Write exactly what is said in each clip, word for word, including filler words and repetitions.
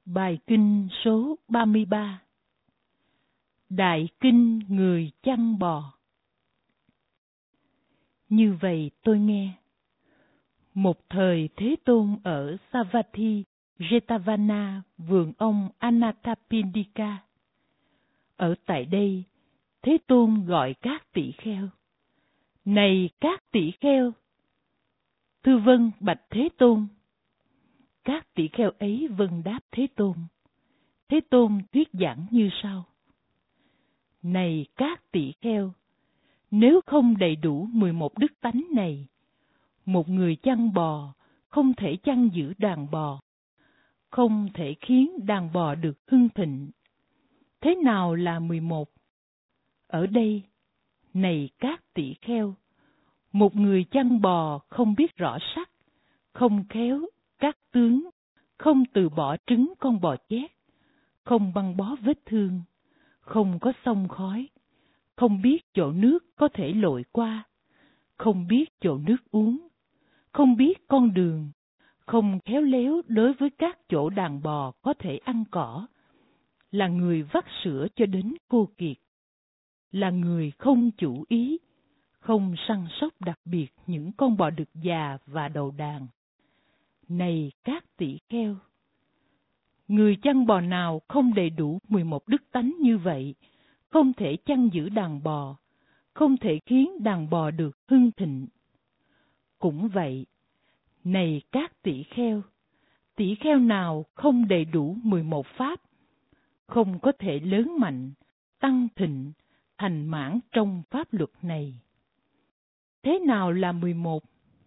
Bài kinh số ba mươi ba. Đại kinh người chăn bò. Như vậy tôi nghe. Một thời Thế Tôn ở Savatthi, Jetavana, vườn ông Anathapindika. Ở tại đây, Thế Tôn gọi các tỷ kheo. Này các tỷ kheo! Thưa vâng, bạch Thế Tôn. Các tỷ kheo ấy vâng đáp Thế Tôn. Thế Tôn thuyết giảng như sau. Này các tỷ kheo! Nếu không đầy đủ mười một đức tánh này, một người chăn bò không thể chăn giữ đàn bò, không thể khiến đàn bò được hưng thịnh. Thế nào là mười một? Ở đây, này các tỷ kheo, một người chăn bò không biết rõ sắc, không khéo các tướng, không từ bỏ trứng con bò chét, không băng bó vết thương, không có xông khói, không biết chỗ nước có thể lội qua, không biết chỗ nước uống, không biết con đường, không khéo léo đối với các chỗ đàn bò có thể ăn cỏ, là người vắt sữa cho đến khô kiệt, là người không chủ ý, không săn sóc đặc biệt những con bò đực già và đầu đàn. Này các tỷ kheo! Người chăn bò nào không đầy đủ mười một đức tánh như vậy, không thể chăn giữ đàn bò, không thể khiến đàn bò được hưng thịnh. Cũng vậy, này các tỷ kheo! Tỷ kheo nào không đầy đủ mười một pháp, không có thể lớn mạnh, tăng thịnh, thành mãn trong pháp luật này. Thế nào là mười một?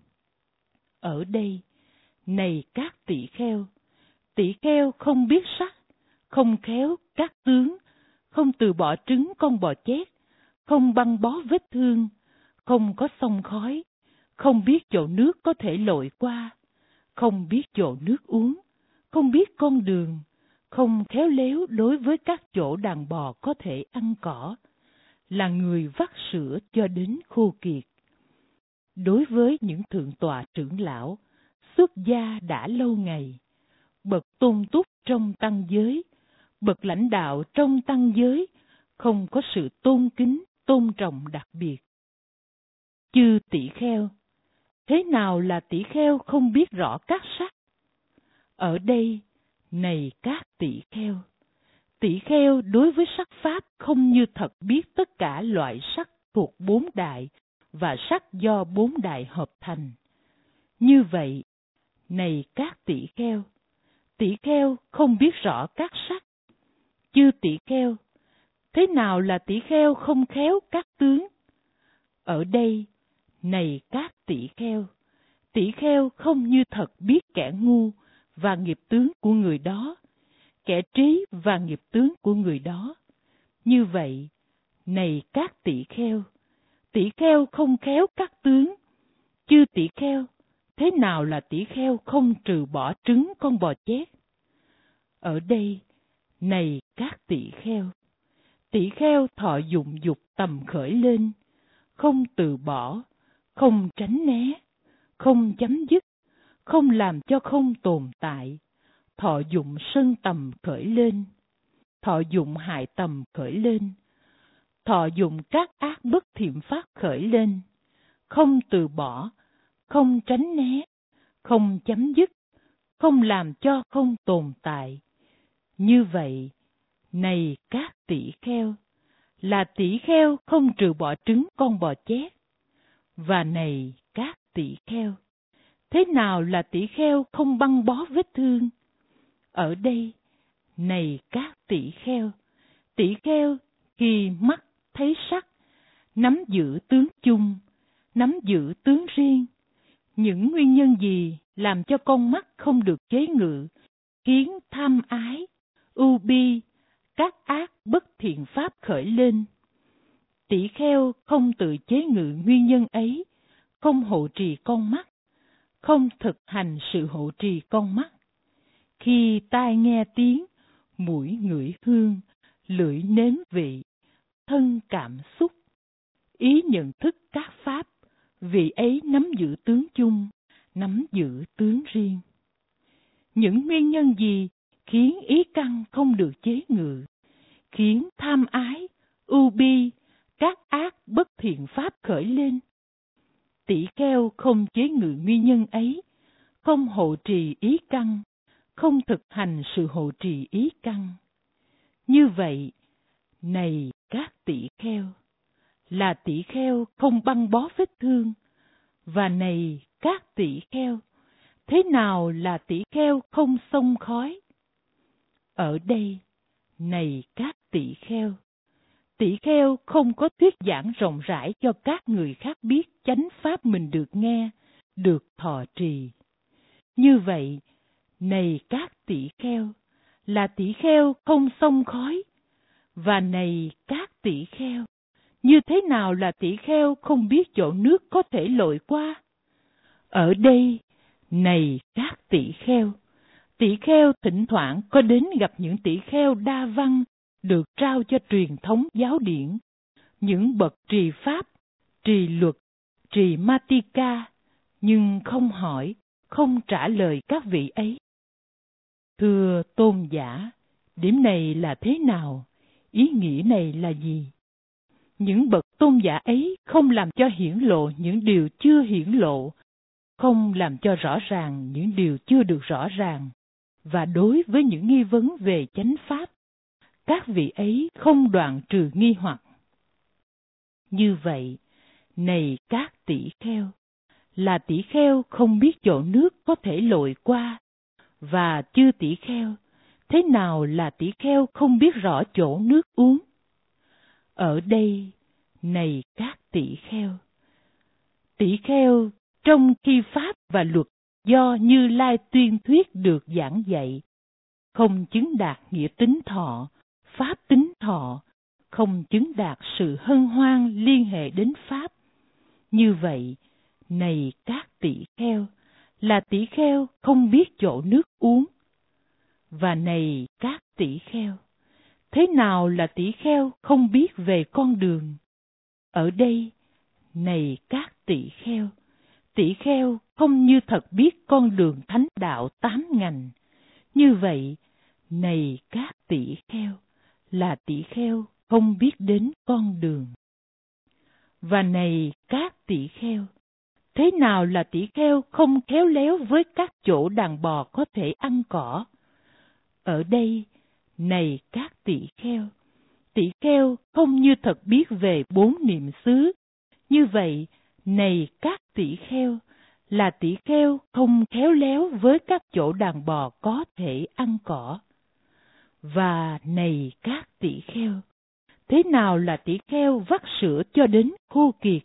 Ở đây, này các tỷ kheo! Tỷ kheo không biết sắc, không khéo các tướng, không từ bỏ trứng con bò chét, không băng bó vết thương, không có xông khói, không biết chỗ nước có thể lội qua, không biết chỗ nước uống, không biết con đường, không khéo léo đối với các chỗ đàn bò có thể ăn cỏ, là người vắt sữa cho đến khô kiệt. Đối với những thượng tọa trưởng lão, xuất gia đã lâu ngày, bậc tôn túc trong tăng giới, bậc lãnh đạo trong tăng giới, không có sự tôn kính, tôn trọng đặc biệt. Chư tỷ kheo! Thế nào là tỷ kheo không biết rõ các sắc? Ở đây, này các tỷ kheo! Tỷ kheo đối với sắc pháp không như thật biết tất cả loại sắc thuộc bốn đại và sắc do bốn đại hợp thành. Như vậy, này các tỷ kheo! Tỷ kheo không biết rõ các sắc. Chư tỷ kheo! Thế nào là tỷ kheo không khéo các tướng? Ở đây, này các tỷ kheo! Tỷ kheo không như thật biết kẻ ngu và nghiệp tướng của người đó, kẻ trí và nghiệp tướng của người đó. Như vậy, này các tỷ kheo! Tỷ kheo không khéo các tướng. Chư tỷ kheo! Thế nào là tỷ kheo không trừ bỏ trứng con bò chét? Ở đây, này các tỷ kheo! Tỷ kheo thọ dụng dục tầm khởi lên, không từ bỏ, không tránh né, không chấm dứt, không làm cho không tồn tại, thọ dụng sân tầm khởi lên, thọ dụng hại tầm khởi lên, thọ dụng các ác bất thiện pháp khởi lên, không từ bỏ, không tránh né, không chấm dứt, không làm cho không tồn tại. Như vậy, này các tỷ kheo! Là tỷ kheo không trừ bỏ trứng con bò chét. Và này các tỷ kheo! Thế nào là tỷ kheo không băng bó vết thương? Ở đây, này các tỷ kheo! Tỷ kheo khi mắt thấy sắc, nắm giữ tướng chung, nắm giữ tướng riêng. Những nguyên nhân gì làm cho con mắt không được chế ngự, khiến tham ái, ưu bi, các ác bất thiện pháp khởi lên? Tỷ kheo không tự chế ngự nguyên nhân ấy, không hộ trì con mắt, không thực hành sự hộ trì con mắt. Khi tai nghe tiếng, mũi ngửi hương, lưỡi nếm vị, thân cảm xúc, ý nhận thức các pháp, vị ấy nắm giữ tướng chung, nắm giữ tướng riêng. Những nguyên nhân gì khiến ý căn không được chế ngự, khiến tham ái, ưu bi, các ác bất thiện pháp khởi lên. Tỷ kheo không chế ngự nguyên nhân ấy, không hộ trì ý căn, không thực hành sự hộ trì ý căn. Như vậy, này các tỷ kheo, là tỷ kheo không băng bó vết thương, và này các tỷ kheo, thế nào là tỷ kheo không xông khói? Ở đây, này các tỷ kheo, tỷ kheo không có thuyết giảng rộng rãi cho các người khác biết chánh pháp mình được nghe, được thọ trì. Như vậy, này các tỷ kheo, là tỷ kheo không xông khói, và này các tỷ kheo, như thế nào là tỷ kheo không biết chỗ nước có thể lội qua? Ở đây, này các tỷ kheo, tỷ kheo thỉnh thoảng có đến gặp những tỷ kheo đa văn được trao cho truyền thống giáo điển, những bậc trì pháp, trì luật, trì Matika, nhưng không hỏi, không trả lời các vị ấy. Thưa tôn giả, điểm này là thế nào? Ý nghĩa này là gì? Những bậc tôn giả ấy không làm cho hiển lộ những điều chưa hiển lộ, không làm cho rõ ràng những điều chưa được rõ ràng, và đối với những nghi vấn về chánh pháp, các vị ấy không đoạn trừ nghi hoặc. Như vậy, này các tỷ kheo, là tỷ kheo không biết chỗ nước có thể lội qua, và chư tỷ kheo, thế nào là tỷ kheo không biết rõ chỗ nước uống? Ở đây, này các tỷ kheo, tỷ kheo trong khi pháp và luật do Như Lai tuyên thuyết được giảng dạy, không chứng đạt nghĩa tính thọ, pháp tính thọ, không chứng đạt sự hân hoan liên hệ đến pháp. Như vậy, này các tỷ kheo, là tỷ kheo không biết chỗ nước uống. Và này các tỷ kheo, thế nào là tỷ kheo không biết về con đường? Ở đây, này các tỷ kheo, tỷ kheo không như thật biết con đường thánh đạo tám ngành. Như vậy, này các tỷ kheo, là tỷ kheo không biết đến con đường. Và này các tỷ kheo, thế nào là tỷ kheo không khéo léo với các chỗ đàn bò có thể ăn cỏ? Ở đây, này các tỷ kheo, tỷ kheo không như thật biết về bốn niệm xứ. Như vậy, này các tỷ kheo, là tỷ kheo không khéo léo với các chỗ đàn bò có thể ăn cỏ. Và này các tỷ kheo, thế nào là tỷ kheo vắt sữa cho đến khô kiệt?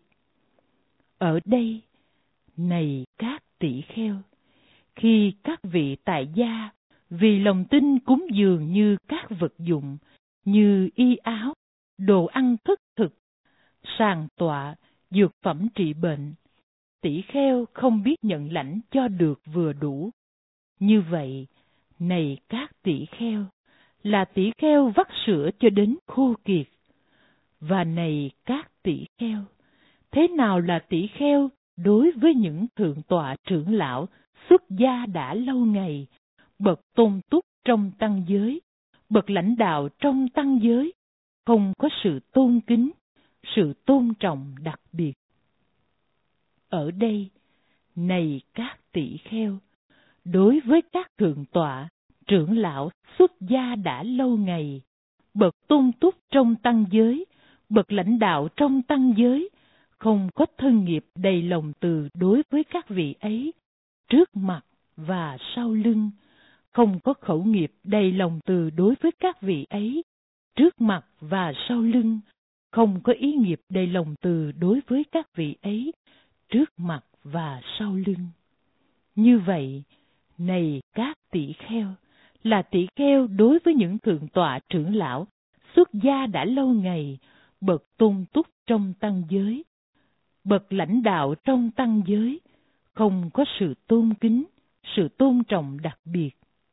Ở đây, này các tỷ kheo, khi các vị tại gia vì lòng tin cúng dường như các vật dụng, như y áo, đồ ăn thức thực, sàn tọa, dược phẩm trị bệnh, tỷ kheo không biết nhận lãnh cho được vừa đủ. Như vậy, này các tỷ kheo, là tỷ kheo vắt sữa cho đến khô kiệt. Và này các tỷ kheo, thế nào là tỷ kheo đối với những thượng tọa trưởng lão xuất gia đã lâu ngày, bậc tôn túc trong tăng giới, bậc lãnh đạo trong tăng giới, không có sự tôn kính, sự tôn trọng đặc biệt? Ở đây, này các tỷ kheo, đối với các thượng tọa, trưởng lão xuất gia đã lâu ngày, bậc tôn túc trong tăng giới, bậc lãnh đạo trong tăng giới, không có thân nghiệp đầy lòng từ đối với các vị ấy, trước mặt và sau lưng, không có khẩu nghiệp đầy lòng từ đối với các vị ấy, trước mặt và sau lưng, không có ý nghiệp đầy lòng từ đối với các vị ấy, trước mặt và sau lưng. Như vậy, này các tỷ kheo, là tỷ kheo đối với những thượng tọa trưởng lão, xuất gia đã lâu ngày, bậc tôn túc trong tăng giới, bậc lãnh đạo trong tăng giới, không có sự tôn kính, sự tôn trọng đặc biệt.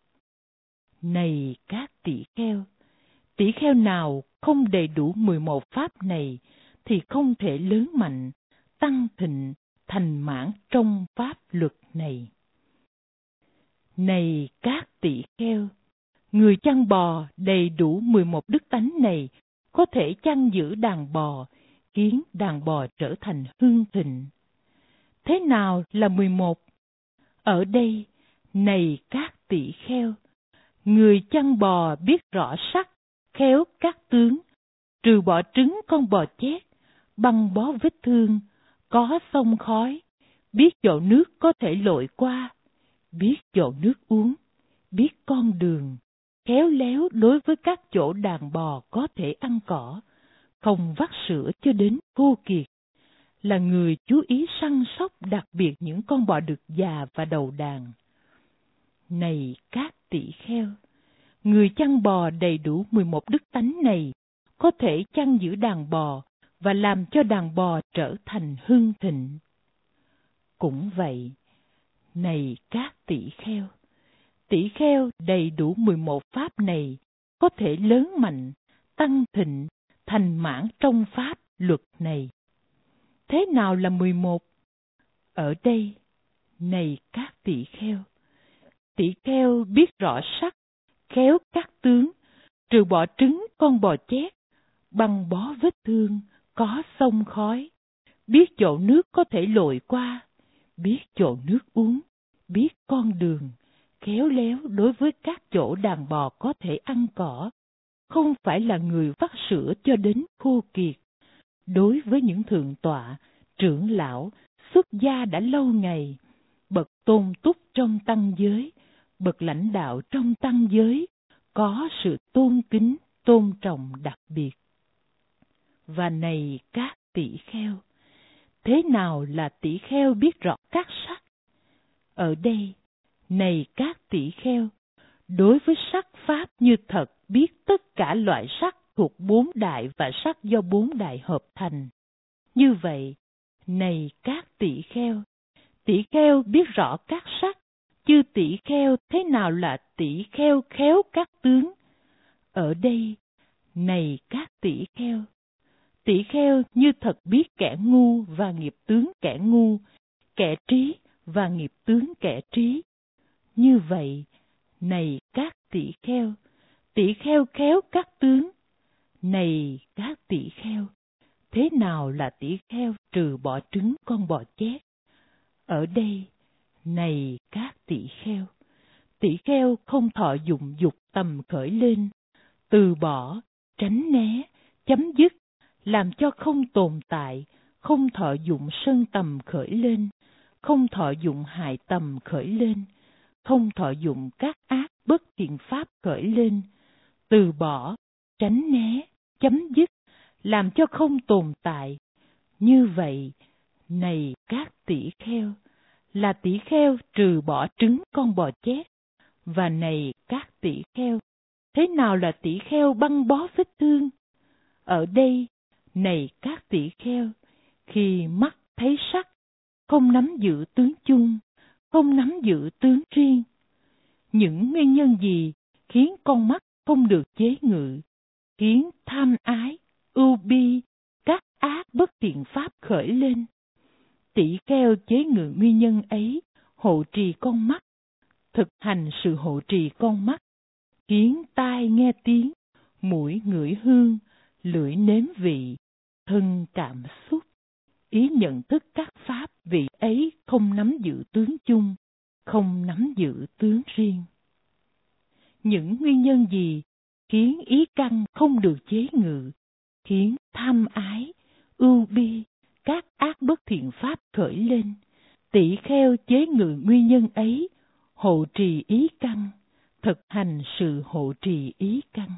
Này các tỷ kheo, tỷ kheo nào không đầy đủ mười một pháp này, thì không thể lớn mạnh, tăng thịnh, thành mãn trong pháp luật này. Này các tỷ kheo, Người chăn bò đầy đủ mười một đức tánh này có thể chăn giữ đàn bò, khiến đàn bò trở thành hưng thịnh. Thế nào là mười một? Ở đây, này các tỷ kheo, người chăn bò biết rõ sắc, khéo các tướng, trừ bỏ trứng con bò chết, băng bó vết thương, có sông khói, biết chỗ nước có thể lội qua, biết chỗ nước uống, biết con đường, khéo léo đối với các chỗ đàn bò có thể ăn cỏ, không vắt sữa cho đến khô kiệt, là người chú ý săn sóc đặc biệt những con bò đực già và đầu đàn. Này các tỷ kheo, người chăn bò đầy đủ mười một đức tánh này có thể chăn giữ đàn bò và làm cho đàn bò trở thành hưng thịnh. Cũng vậy, này các tỷ kheo, tỷ kheo đầy đủ mười một pháp này có thể lớn mạnh, tăng thịnh, thành mãn trong pháp luật này. Thế nào là mười một? Ở đây, này các tỷ kheo, tỷ kheo biết rõ sắc, khéo các tướng, trừ bỏ trứng con bò chết, băng bó vết thương, có sông khói, biết chỗ nước có thể lội qua, biết chỗ nước uống, biết con đường, khéo léo đối với các chỗ đàn bò có thể ăn cỏ, không phải là người vắt sữa cho đến khô kiệt. Đối với những thượng tọa, trưởng lão, xuất gia đã lâu ngày, bậc tôn túc trong tăng giới, bậc lãnh đạo trong tăng giới, có sự tôn kính, tôn trọng đặc biệt. Và này các tỷ kheo, thế nào là tỷ kheo biết rõ các sắc? Ở đây, này các tỷ kheo, đối với sắc pháp như thật biết tất cả loại sắc thuộc bốn đại và sắc do bốn đại hợp thành. Như vậy, này các tỷ kheo, tỷ kheo biết rõ các sắc, chư tỷ kheo thế nào là tỷ kheo khéo các tướng? Ở đây, này các tỷ kheo, tỷ kheo như thật biết kẻ ngu và nghiệp tướng kẻ ngu, kẻ trí và nghiệp tướng kẻ trí. Như vậy, này các tỷ kheo, tỷ kheo khéo các tướng. Này các tỷ kheo, thế nào là tỷ kheo trừ bỏ trứng con bò chết? Ở đây, này các tỷ kheo, tỷ kheo không thọ dụng dục tầm khởi lên, từ bỏ, tránh né, chấm dứt, làm cho không tồn tại, không thọ dụng sân tầm khởi lên, không thọ dụng hại tầm khởi lên, không thọ dụng các ác bất thiện pháp khởi lên, từ bỏ, tránh né, chấm dứt, làm cho không tồn tại. Như vậy, này các tỷ kheo, là tỷ kheo trừ bỏ trứng con bò chết. Và này các tỷ kheo, thế nào là tỷ kheo băng bó vết thương? Ở đây, này các tỷ kheo, khi mắt thấy sắc, không nắm giữ tướng chung, không nắm giữ tướng riêng. Những nguyên nhân gì khiến con mắt không được chế ngự, khiến tham ái, ưu bi, các ác bất thiện pháp khởi lên? Tỷ kheo chế ngự nguyên nhân ấy, hộ trì con mắt, thực hành sự hộ trì con mắt, khiến tai nghe tiếng, mũi ngửi hương, lưỡi nếm vị, thân cảm xúc, ý nhận thức các pháp vị ấy không nắm giữ tướng chung, không nắm giữ tướng riêng. Những nguyên nhân gì khiến ý căn không được chế ngự, khiến tham ái, ưu bi, các ác bất thiện pháp khởi lên? Tỷ kheo chế ngự nguyên nhân ấy, hộ trì ý căn, thực hành sự hộ trì ý căn.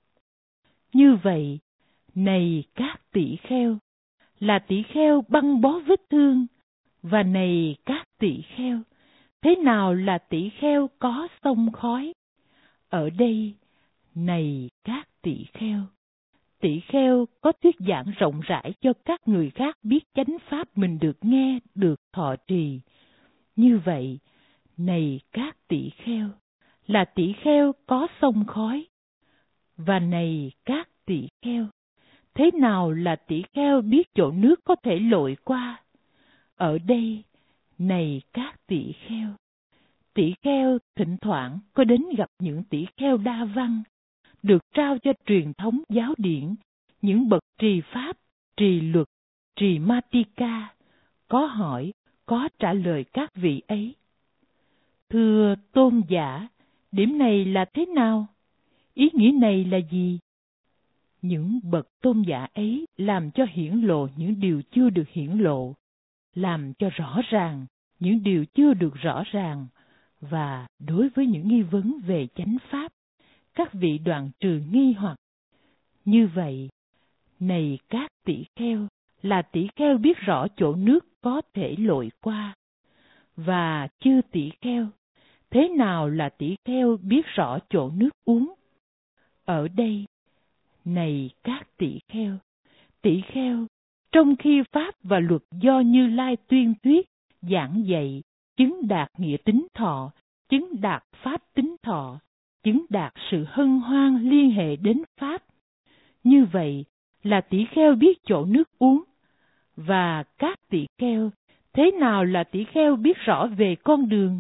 Như vậy, này các tỷ kheo, là tỷ kheo băng bó vết thương. Và này các tỷ kheo, thế nào là tỷ kheo có sông khói? Ở đây, này các tỷ kheo, tỷ kheo có thuyết giảng rộng rãi cho các người khác biết chánh pháp mình được nghe, được thọ trì. Như vậy, này các tỷ kheo, là tỷ kheo có sông khói. Và này các tỷ kheo, thế nào là tỷ kheo biết chỗ nước có thể lội qua? Ở đây, này các tỷ kheo, tỷ kheo thỉnh thoảng có đến gặp những tỷ kheo đa văn, được trao cho truyền thống giáo điển, những bậc trì pháp, trì luật, trì Matika, có hỏi, có trả lời các vị ấy. Thưa tôn giả, điểm này là thế nào? Ý nghĩa này là gì? Những bậc tôn giả ấy làm cho hiển lộ những điều chưa được hiển lộ, làm cho rõ ràng những điều chưa được rõ ràng, và đối với những nghi vấn về chánh pháp, các vị đoạn trừ nghi hoặc. Như vậy, này các tỷ kheo, là tỷ kheo biết rõ chỗ nước có thể lội qua. Và chư tỷ kheo, thế nào là tỷ kheo biết rõ chỗ nước uống? Ở đây, này các tỷ kheo, tỷ kheo, trong khi pháp và luật do Như Lai tuyên thuyết, giảng dạy, chứng đạt nghĩa tính thọ, chứng đạt pháp tính thọ, chứng đạt sự hân hoan liên hệ đến pháp. Như vậy là tỷ kheo biết chỗ nước uống. Và các tỷ kheo, thế nào là tỷ kheo biết rõ về con đường?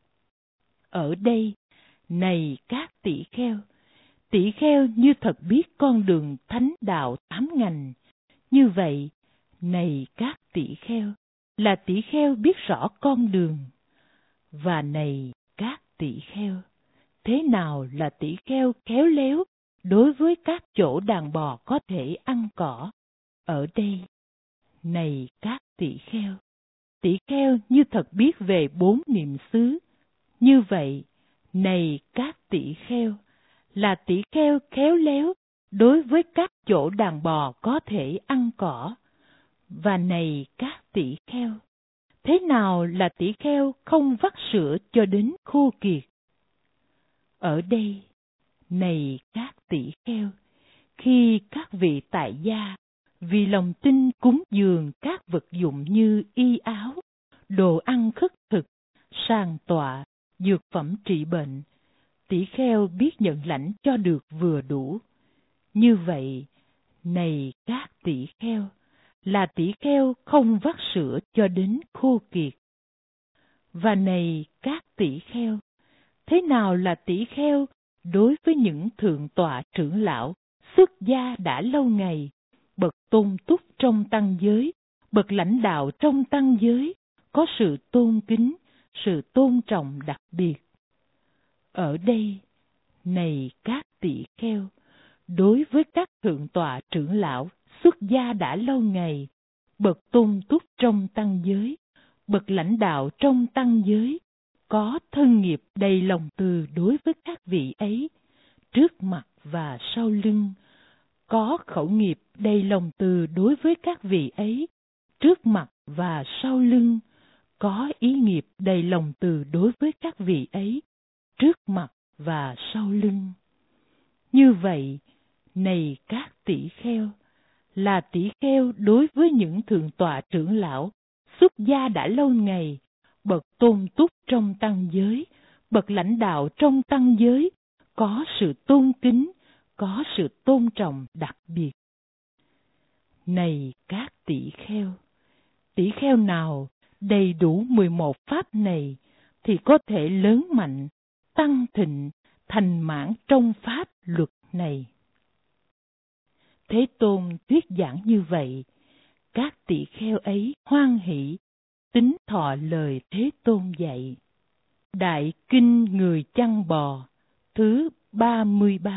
Ở đây, này các tỷ kheo, tỷ kheo như thật biết con đường thánh đạo tám ngành. Như vậy, này các tỷ kheo, là tỷ kheo biết rõ con đường. Và này các tỷ kheo, thế nào là tỷ kheo khéo léo đối với các chỗ đàn bò có thể ăn cỏ? Ở đây, này các tỷ kheo, tỷ kheo như thật biết về bốn niệm xứ. Như vậy, này các tỷ kheo, là tỷ kheo khéo léo đối với các chỗ đàn bò có thể ăn cỏ. Và này các tỷ kheo, thế nào là tỷ kheo không vắt sữa cho đến khô kiệt? Ở đây, này các tỷ kheo, khi các vị tại gia vì lòng tin cúng dường các vật dụng như y áo, đồ ăn khất thực, sàng tọa, dược phẩm trị bệnh, tỷ kheo biết nhận lãnh cho được vừa đủ. Như vậy, này các tỷ kheo, là tỷ kheo không vắt sữa cho đến khô kiệt. Và này các tỷ kheo, thế nào là tỷ kheo đối với những thượng tọa trưởng lão, xuất gia đã lâu ngày, bậc tôn túc trong tăng giới, bậc lãnh đạo trong tăng giới, có sự tôn kính, sự tôn trọng đặc biệt? Ở đây, này các tỷ kheo, đối với các thượng tọa trưởng lão, xuất gia đã lâu ngày, bậc tôn túc trong tăng giới, bậc lãnh đạo trong tăng giới, có thân nghiệp đầy lòng từ đối với các vị ấy, trước mặt và sau lưng, có khẩu nghiệp đầy lòng từ đối với các vị ấy, trước mặt và sau lưng, có ý nghiệp đầy lòng từ đối với các vị ấy, trước mặt và sau lưng. Như vậy, này các tỷ kheo, là tỷ kheo đối với những thượng tọa trưởng lão, xuất gia đã lâu ngày, bậc tôn túc trong tăng giới, bậc lãnh đạo trong tăng giới, có sự tôn kính, có sự tôn trọng đặc biệt. Này các tỷ kheo, tỷ kheo nào đầy đủ mười một pháp này thì có thể lớn mạnh, tăng thịnh, thành mãn trong pháp luật này. Thế Tôn thuyết giảng như vậy, các tỷ kheo ấy hoan hỷ, tín thọ lời Thế Tôn dạy. Đại Kinh Người Chăn Bò thứ ba mươi ba.